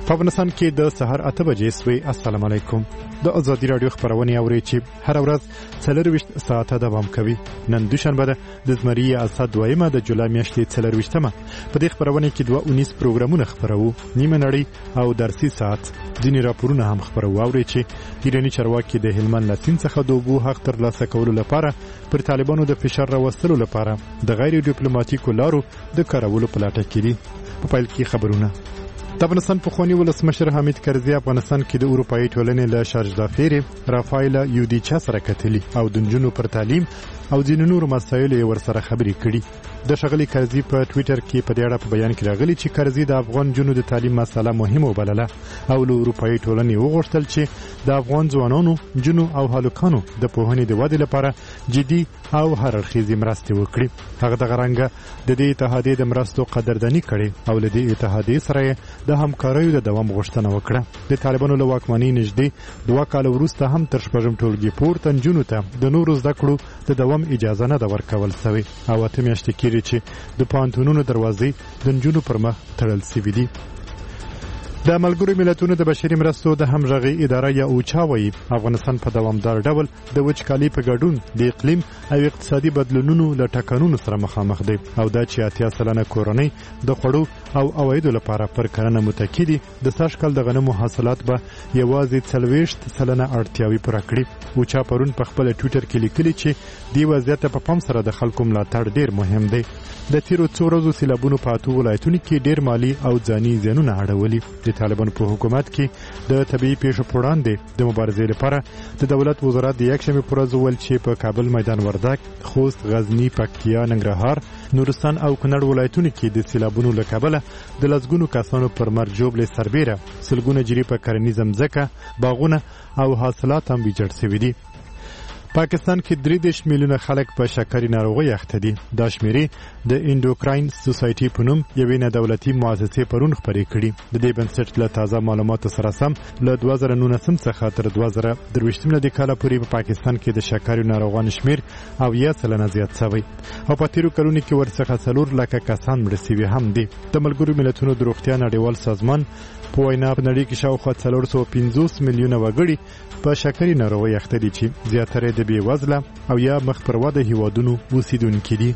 په افغانستان کې د سحر 8 بجې سوي. السلام علیکم. د ازادي رادیو خبرونه اورئ چې هر ورځ 24 ساعته دوام کوي. نن دوشنبه ده د زمري اسد 2 د جولای میاشتې 24مه. په دې خبرونه کې 219 پروګرامونه خبرو، نیمه نړۍ او درسي ساعت. ځینې راپورونه هم خبرو. اورئ چې ایراني چارواکي د هلمند له سیند څخه د اوبو حق ترلاسه کولو لپاره پر طالبانو د فشار راوستلو لپاره د غیر ډیپلوماټیکو لارو د کارولو په لټه کې دي. په پیل کې خبرونه. د افغانستان پخوانی ولسمشر حامد کرزي افغانستان کې د اروپایي ټولنې له شارج دافیر رافایل یودیچا سره کتلي او د نجونو پر تعلیم او ځینو نورو مسایلو یې ورسره خبرې کړي. د ښاغلي کرزي په ټویټر کې په دې اړه په بیان کې راغلي چې کرزي د افغان نجونو د تعلیم مسله مهمه وبلله او له اروپایي ټولنې وغوښتل چې د افغان ځوانانو، نجونو او هلکانو د پوهنې د ودې لپاره جدي او هر اړخیزې مرستې وکړي. هغه دغه رنګه د دې اتحادیې د مرستو قدرداني کړې او له دې اتحادیې سره د همکاریو د دوام غوښتنه وکړه. د طالبانو له واکمنۍ نږدې 2 کال وروسته هم تر 6 ټولګي پورته نجونو ته د نورو زده کړو د دوام اجازه نه ده ورکول شوې او 8 میاشتې کېږي چې د پوهنتونونو دروازې د نجونو پر مخ تړل شوې دي. د ملګرو ملتونو د بشري مرستو د همغږي اداره یا اوچا وایي افغانستان په دوامدار ډول د وچکالي په ګډون د اقلیم او اقتصادي بدلونونو له ټکنونو سره مخامخ دی او دا چې 80% کورنۍ د خوړو او عوایدو لپاره پر کرنه متکی دي. د سږ کال د غنمو حاصلات به یوازې 40% اړتیاوي پوره کړي. اوچا پرون په خپل ټویټر کې لیکلي چې دی وضعیت په پام سره د خلکو ملاتړ ډیر مهم دی. د تیرو څو ورځو سیلابونو په 8 ولایتونو کې ډیر مالی او ځاني زیانونه اړولي. د طالبانو په حکومت کې د طبيعي پیښو پر وړاندې د مبارزې لپاره د دولت وزارت د یکشنبه پر ورځ ویل چې په کابل، میدان وردګ، خوست، غزنی، پکتیا، ننګرهار، نورستان او کونړ ولایتونو کې د سیلابونو له کبله د لسګونو کسانو پر مرګ ژوبلې سربېره سلګونه جری په کرنیزه مځکه، باغونه او حاصلات هم ویجاړ شوي دي. پاکستان کې 33 میلیونه خلک په شکرې ناروغۍ اخته دي. دا شمیرې د انډوکراین سوسایټي په نوم یوې نه دولتي مؤسسې پرون خبرې کړي. د دې بنسټ له تازه معلوماتو سره سم له 2019 څخه تر 2023 کال پورې په پاکستان کې د شکرې ناروغانو شمیر 80% زیات شوی او په تیرو کلونو کې ورڅخه 4 لکه کسان مړ شوي هم دي. د ملګرو ملتونو د روغتیا نړیوال سازمان په وینا په نړۍ کې شاوخوا 450 میلیونه وګړي په شکرې ناروغۍ اخته دي چې زیاتره د بې وزله او یا مخ پر وده هیوادونو اوسیدونکي دي.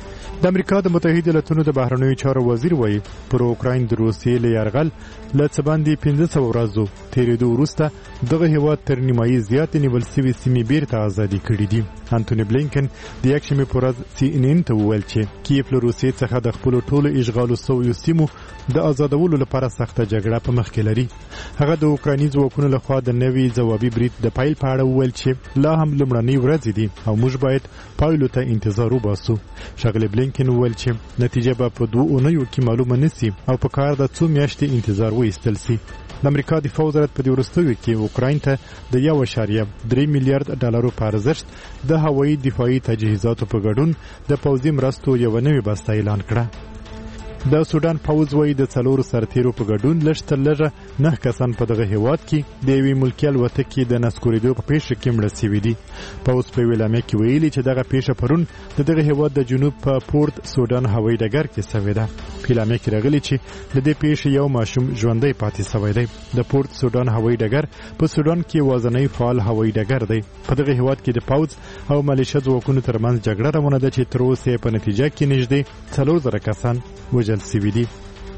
د امریکا د متحده ایالاتونو د بهرنیو چارو وزیر وایي پر اوکراین د روسیې له یرغل له څه باندې 500 ورځو تیرېدو وروسته دغه هیواد تر نیمایي زیاتې نیول شوي سیمې بیرته ازادي کړي دي. انټونی بلینکن د یکشنبې په ورځ CNN ته وویل چې کیف له روسیې څخه د خپلو ټولو اشغالو شویو سیمو د آزادولو لپاره سخته جګړه په مخ کې لري. هغه د اوکرایني ځواکونو لخوا د نوي ځوابي برید د پیل په اړه وویل چې لا هم لومړنۍ ورځې دي او موږ باید پایلو ته انتظار وباسو. ښاغلی بلینکن وویل چې نتیجه به په 2 اونیو کې معلومه نشي او په کار د 2 میاشتې انتظار وایستل شي. د امریکا دفاع وزارت په دې وروستیو کې اوکراین ته د 1.3 میلیارډ ډالرو په ارزښت د هوایي دفاعي تجهیزاتو په ګډون د پوځي مرستو یو نوې بسته اعلان کړه. د سودان پوځ وایي د 4 سرتیرو په ګډون لږ تر لږه 9 کسان په دغه هیواد کې د یوې ملکي الوتکې د نسکورېدو په پیښه کې مړه شوي دي. پوځ په ویلامه کې ویلي چې دغه پیښه پرون د دغه هیواد د جنوب په پورت سودان هوایي ډګر کې شوې ده. په ویلامه کې راغلي چې د دې پیښې یو ماشوم ژوندی پاتې شوی دی. د پورت سودان هوایي ډګر په سودان کې وازنۍ فعال هوایي ډګر دی. په دغه هیواد کې د پوځ او ملیشه ځواکونو ترمنځ جګړه روانه ده چې تر اوسه په نتیجه کې نږدې 4000 کسان وژل شوي دي.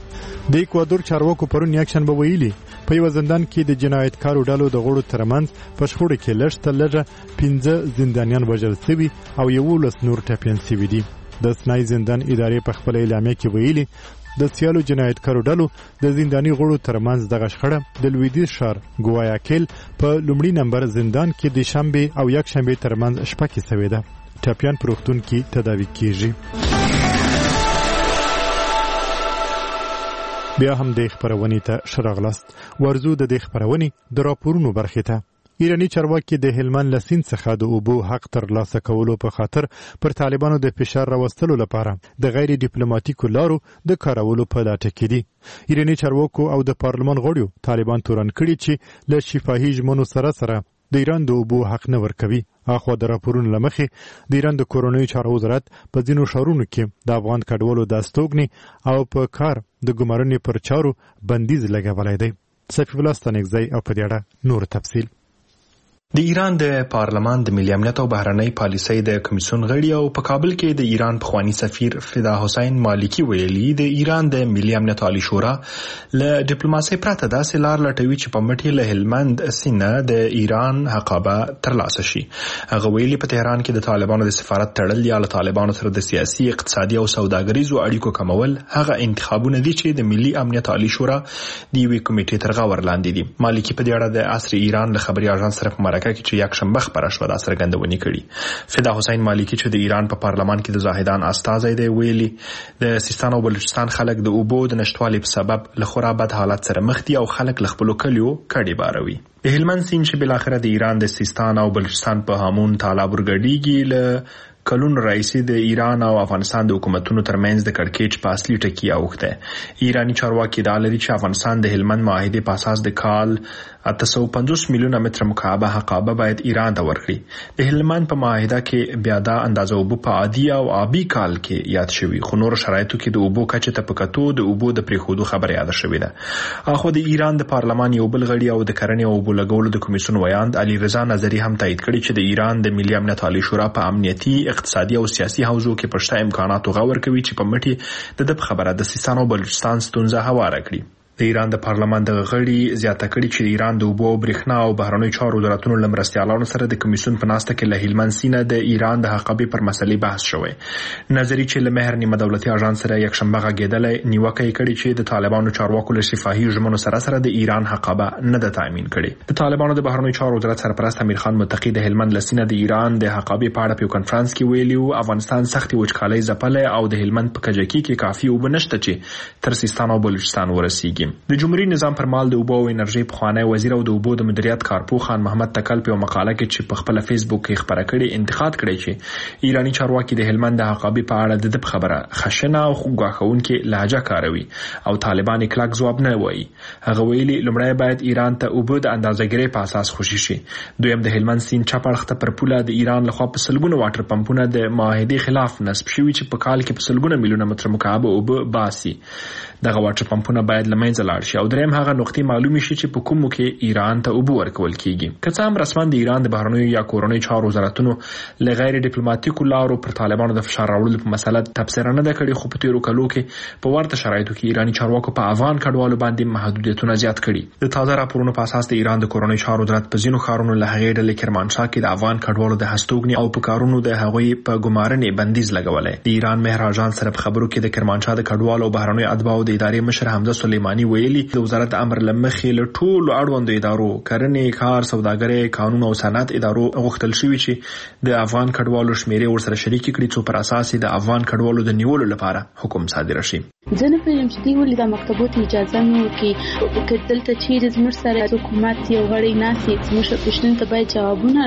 د ایکوادور چارواکو پرون یکشنبه ویلي په یو زندان کې د جنایتکارو ډلو د غړو ترمنځ په شخړه کې لږ تر لږه 15 زندانیان وژل شوي او 11 نور ټپیان شوي دي. د سنای زندان ادارې په خپل اعلامیه کې ویلي د سیالو جنایتکارو ډلو د زنداني غړو ترمنځ دغه شخړه د لویدیځ ښار ګواياکیل په لومړي نمبر زندان کې د شنبه او یکشنبه ترمنځ شپه کې شوې ده. ټپیان په روغتون کې تداوي کیږي. بیا هم د خبرونې ته شراغلاست. ورزو د خبرونې د راپورونو برخې ته. ایرانی چارواکي د هلمند له سیند څخه د اوبو حق ترلاسه کولو په خاطر پر طالبانو د فشار راوستلو لپاره د غیر ډیپلوماټیکو لارو د کارولو په لټه کې دي. ایرانی چارواکو او د پارلمان غړیو طالبان تورن کړي چې له شفاهي ژمنو سره د ایران د اوبو حق نه ورکوي. اخوا د راپورونو له مخې د ایران د کورنیو چارو وزارت په ځینو ښارونو کې د افغان کډوالو د استوګنې او په کار د ګمارنې پر چارو بندیز لګولی دی. صفی الله ستانکزی او په دې اړه نور تفصیل. د ایران د پارلمان د ملي امنیت او بهرنۍ پالیسۍ د کمیسیون غړي او په کابل کې د ایران پخوانی سفیر فدا حسین مالکی ویلي د ایران د ملي امنیت عالی شورا له ډیپلوماسۍ پرته داسې لار لټوي چې په مټي له هلمند سینه د ایران حقابه ترلاسه شي. هغه ویلي په تهران کې د طالبانو د سفارت تړل یا له طالبانو سره د سیاسي، اقتصادي او سوداګریزو اړیکو کمول هغه انتخابونه دي چې د ملي امنیت عالی شورا د یوې کمیټې تر غور لاندې دي. مالکی په دې اړه د عصر ایران له خبري اژانس سره په کې چې یک شنبه خبره شوه دا څرګندونې کړي. فدا حسین مالکی چې د ایران په پارلمان کې د زاهدان استازی دی ویلي د سیستان او بلوچستان خلک د اوبو د نشټوالي په سبب له خورا بد حالت سره مخ دي او خلک له خپلو کلیو کډې باروي. د هلمند سیند چې بالاخره د ایران د سیستان او بلوچستان په هامون تالاب ورګډیږي له کلون رئیسی د ایران او افغانستان د حکومتونو ترمنځ د کړکېچ په اصلي ټکی اوښته. ایرانی چارواکي دا لري چې افغانستان د هلمند معاهدې په اساس د کال 850 میلیونه متر مکعب حقابه باید ایران ته ورکړي. د هلمند په معاهده کې بیا دا اندازه اوبو په عادي او آبي کال کې یاد شوی، خو نور شرایطو کې د اوبو کچه ته پکاتو د اوبو د پریښودو خبره یاد شوې ده. اخو د ایران د پارلمان یو بل غړي او د کرنې او اوبو لګولو د کمیسیون ویاند علي رضا نظری هم تایید کړي چې د ایران د ملي امنیت عالی شورا په امنیتي، اقتصادي او سیاسي حوزو کې پرشته امکاناتو غور کوي چې په مټي د خبره د سیستان او بلوچستان ستونزه هواره کړي. د ایران د پارلمان د غړي زیاته کړي چې د ایران د اوبو، برېښنا او بهرنیو چارو وزارتونو له مرستیالانو سره د کمیسیون په ناسته کې له هلمند سینه د ایران د حقابې پر مسلې بحث شوی. نظری چې له مهر نیمه دولتي اژانس سره یک شنبه غږېدلی نیوکه یې کړي چې د طالبانو چارواکو له شفاهي ژمنو سره د ایران حقابه نه ده تامین کړي. د طالبانو د بهرنیو چارو وزارت سرپرست امیر خان متقی د هلمند له سینه د ایران د حقابې په اړه په کانفرنس کې ویلي و افغانستان سختي وچکالۍ ځپلی او د هلمند په کجکي کې کافي اوبه نشته چې تر سیستان او بلوچستان ورسیږي. د جمهوریت نظام پر مال د اوبو او انرژي پخوانی وزیر او د اوبو د مدیریت کارپو خان محمد تکل په مقاله کې چې په خپل فیسبوک کې خبره کړې انتقاد کړی چې ایرانی چارواکي د هلمند د حقابې په اړه د خبره خشنه او خوګواخونکې لهجه کاروي او طالبان کلک ځواب نه وایي. هغه ویلي لومړی باید ایران ته اوبو د اندازهګیری په اساس خوشي شي. دویم د هلمند سیند چپ اړخته پر پوله د ایران لخوا په سلګونه واټر پمپونه د معاهدې خلاف نصب شوي چې په کال کې په سلګونه میلیونه متر مکعب اوبه باسي. دغه واټر پمپونه باید له منځه لاړ شي او دریم هغه نقطې معلومې شي چې په کومو کې ایران ته اوبه ورکول کیږي. که څه هم رسما د ایران د بهرنیو یا کورنۍ چارو وزارتونو له غیر ډیپلوماټیکو لارو پر طالبانو د فشار راوړلو په مسله تبصره نه ده کړې، خو په تیرو کلو کې په ورته شرایطو کې ایرانی چارواکو په افغان کډوالو باندې محدودیتونه زیات کړي. د تازه راپورونو په اساس د ایران د کورنۍ چارو وزارت په ځینو ښارونو له هغې ډلې کرمانشاه کې د افغان کډوالو د هستوګنې او په کارونو د هغوی په ګمارنې بندیز لګولی. د ایران مهر اژانس سره په خبرو کې د کرمانشاه د کډوالو او بهرنیو اتباعو د ادارې مشر حمزه سلیمانی ویلي د وزارت امر لمخې له ټولو اړوندو ادارو، کرنې، کار، سوداګرۍ، قانون او صنعت ادارو غوښتل شوی چې د افغان کډوالو شمیرې ورسره شریک کړي څو پر اساس د افغان کډوالو د نیولو لپاره حکم صادر شي. زه نه پوهیږم چې دوی ولې د مکتبونو اجازه نه ورکوي. که دلته چیرې زموږ سره حکومت یو غړی ناسي زموږ پوښتنو ته باید جوابونه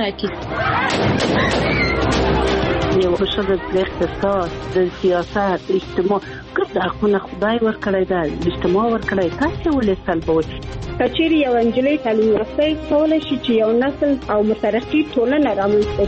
راکړي. یو ښځه د اقتصاد، د سیاست، اجتماع ګډ حقونه خدای ورکړی ده، اجتماع ورکړی، تاسې ولې سلبوئ؟ که چیرې یو نجلۍ تعلیم یافته کولی شي چې یو نسل او مترقي ټولنه رامنځته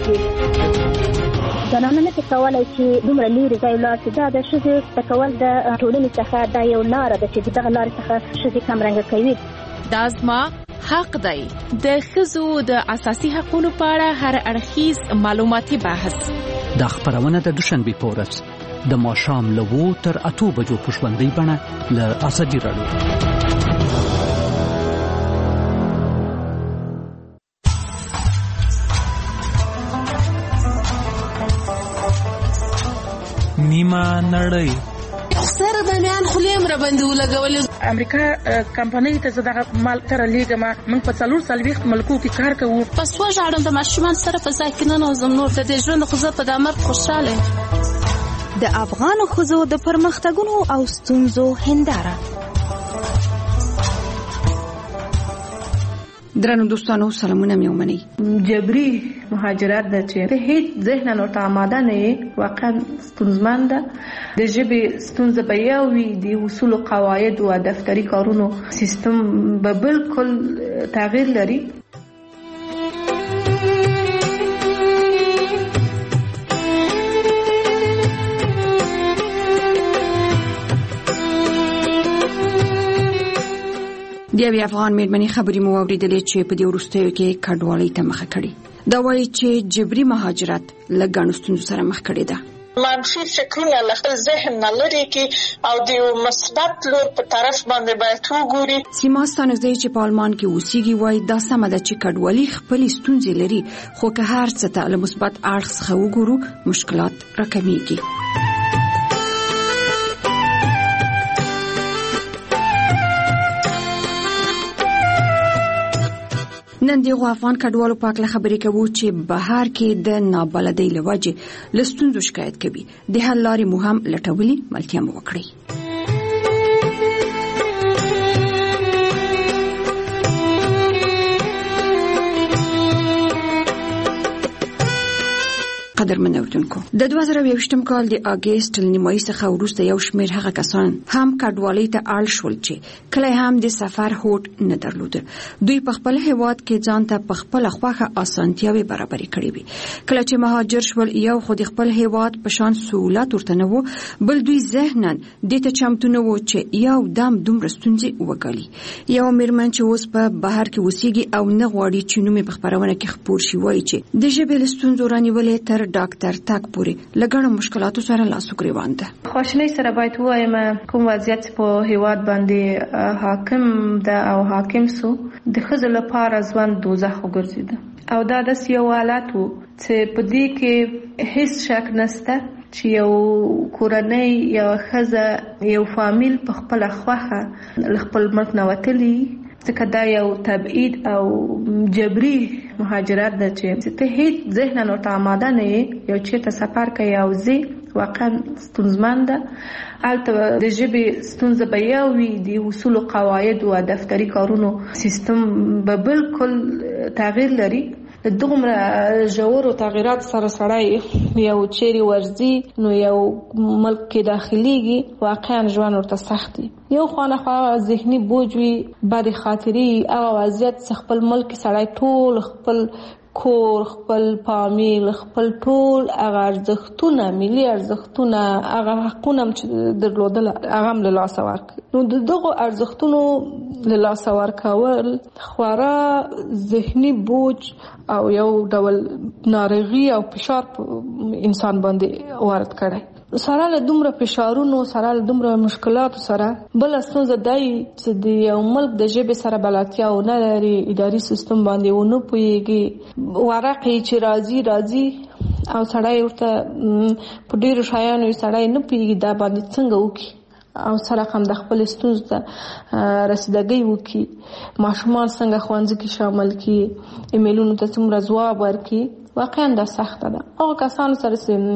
کړي. زنانه نه کولی چې دومره لرې ځای ولاړ شي. دا د ښځې زده کول د ټولنې څخه دا یو لاره ده چې دغه لارې څخه ښځې کمرنګه کوي. دا زما حق دی. د ښځو د اساسي حقوقو په اړه هر اړخیز معلوماتي بحث. دا خبرونه د دوشنبه په ورځ د ماښام له 2 تر 8 بجو په ژوندۍ بڼه له ازادي راډیو. نیمه نړۍ سره د میان خلیم را باندې ولګولې. امریکا کمپنۍ ته زده مال تر لېګم موږ په 440 ملکو کې کار کوو. پس وژاړم د ماشومان سره په ځای کې نه نوزم نور د دې ژوند خو زه په د مرګ خوشاله. د افغان ښځو د پرمختګونو او ستونزو هنداره. درنو دوستانو سلامونه مې ومنئ. جبري مهاجرت ده چې هیڅ ذهن ورته آماده نه یې، واقعا ستونزمن ده. د ژبې ستونزه به یو وي، د اصولو قواعد او دفتري کارونو سیستم به بالکل تغییر لري. د یوې افغان میرمنې خبرې مو واورېدلې چې په دې وروستیو کې کډوالۍ ته مخه کړې. دا وایي چې جبري مهاجرت له ګڼو ستونزو سره مخ کړې ده. منفي فکرونه له خپل ذهن نه لري کې او د مثبت لور په طرف باندې باید وګوري. سیما ستانزی چې په آلمان کې اوسېږي وایي دا سمه ده چې کډوالي خپلې ستونزې لري، خو که هر څه ته له مثبت اړخ څخه وګورو مشکلات راکمېږي. نن دغه افغان کډوالو په اړه خبرې کوو چې بهر کې د نابلدۍ له وجې له ستونزو شکایت کوي. د حل لارې مو هم لټولې، ملتیا مو وکړئ. قدرمن اوریدونکو، د 2020م کال د اگست نیمایي څخه وروسته یو شمېر هغه کسان هم کډوالۍ ته اړ شول چې کله هم د سفر هوډ نه درلوده. دوی په خپل هیواد کې ځان ته په خپل خوښه اسانتیاوې برابرې کړې وي. کله چې مهاجر شول، یو خو د خپل هیواد په شان سہولت ورته نه وو، بل دوی ذهناً دې ته چمتو نه وو چې یو دم دومره ستونزې وګالي. یو میرمن چې اوس په بهر کې اوسېږي او نه غواړي چې نوم یې په خپرونه کې خپور شي، وایي چې د ژبې له ستونزو رانیولې تر ډاکټر تک پورې لګړو مشکلاتو سره لاس وګریوان ده. خواشنۍ سره باید وایم کوم وضعیت په هیواد باندې حاکم ده او حاکم سو د ښځو لپاره ځوان دوزخ وګرځیده او دا د یو حالت وو چې په دې کې هیڅ شک نشته چې یو کورنۍ یا ښځه یو فامیل په خپل خوخه خپل ملک نه وتلی، ځکه دا یو تبعید او جبري مهاجرت ده چې ته هیڅ ذهن نه آماده نه یې یو چیرته سفر کوي او زی واقعا ستونزمن ده. البته د ژبې ستونزه به یو وي، د اصول او قواعد او دفتري کارونو سیستم به بالکل تغییر لري. دومره ژورو تغیرات سره سړی یو چیرې ورځي نو یو ملک کې داخليږي، واقعا ژوند ورته سخت دی. یو خانخوا ذهني بوج وي، بد خاطري هغه وضعیت خپل ملک سړی ټول خپل کور، خپل فامیل، خپل ټول هغه ارزښتونه، ملي ارزښتونه، هغه حقونه چې درلودل هغه هم له لاسه ورکړي. نو دغه ارزښتونو له لاسه ورکول خورا ذهني بوج او یو ډول ناروغي او فشار انسان باندې وارد کړي. سره له دومره فشارونو، سره له دومره مشکلاتو سره بل ستونزه دی چې د یو ملک د ژبې سره بلدتیا نه لري، اداري سیستم باندې ونه پوهېږي، ورقې چې راځي او سړی ورته په ډېرو شیانو سړی نه پوهېږي دا باندې څنګه وکړي او سره هم د خپل ستونزو ته رسیدګي وکړي. ماشومان څنګه ښوونځي کې شامل کړي، ایمیلونو ته څومره ځواب ورکړي. واقعا دا سخته ده. هغه کسان سره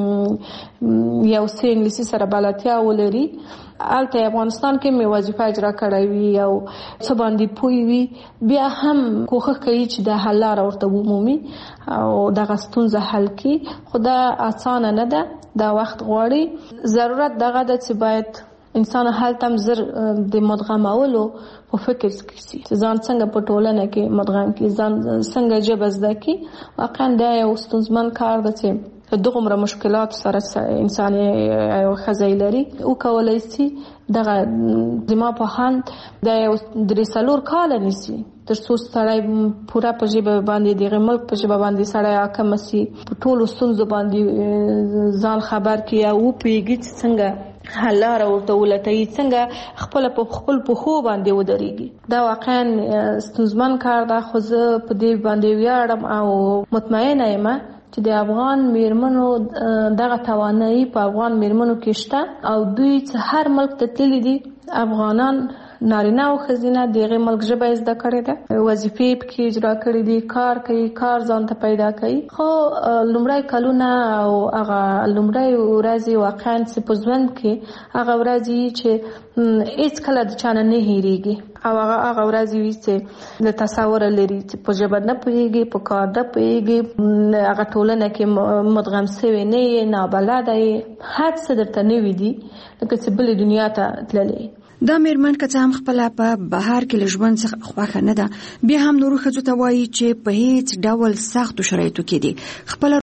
یو څه انګلیسي سره بلدتیا ولري، البته افغانستان کې مې وظیفه اجرا کړې وي او څه باندې پوي وي، بیا هم کوښښ کوي چې د حل لاره ورته ومومي او دغه ستونزه حل کړي. خو دا اسانه نه ده، دا وخت غواړي. ضرورت دغه ده چې باید انسان حال تم زر د مدغمولو په فکر کې ځان څنګه په ټولنه کې مدغم کې ځان څنګه جبه زده کې. واقعا دا یو ستونزمن کار ده چې دغه مشکلات سره انسان یو خزای لري او کولای شي دغه دما په هند د یو درسلور کال نسی تر څو سړی پورا په ژبه باندې دغه ملک په ژبه باندې سړی حاکم شي، په ټولو ستونزو باندې ځان خبر کی او پیږي څنګه حلاره ورته ولټي، څنګه خپل په خو باندې ودرېږي. دا واقعا ستونزمن کار ده، خو زه په دې باندې ویاړم او مطمئنه یم چې د افغان میرمنو دغه توانایي په افغان میرمنو کې شته او دوی چې هر ملک ته تللي دي. افغانان نارینه او ښځینه دغه ملک ژبه زده کړې ده، وظیفې پکې اجرا کړې دي، کار کوي، کار ځان ته پیدا کوي. خو لومړی کلونه او هغه لومړی ورځې واقعا چې په ژوند کې هغه ورځې چې هیڅ کله د چانه نه هېرېږي او هغه ورځې وي چې د تصور لري چې په ژبه نه پوهېږي، په کار نه پوهېږي، هغه ټولنه کې مدغم شوی نه یې، نابلده یې، هر څه درته نوي دي لکه چې بلې دنیا ته تللی. دا میرمن که څه هم خپله په بهر کې له ژوند څخه خوښه نه ده، بیا هم نورو ښځو ته وایي چې په هیڅ ډول سختو شرایطو کې دي خپله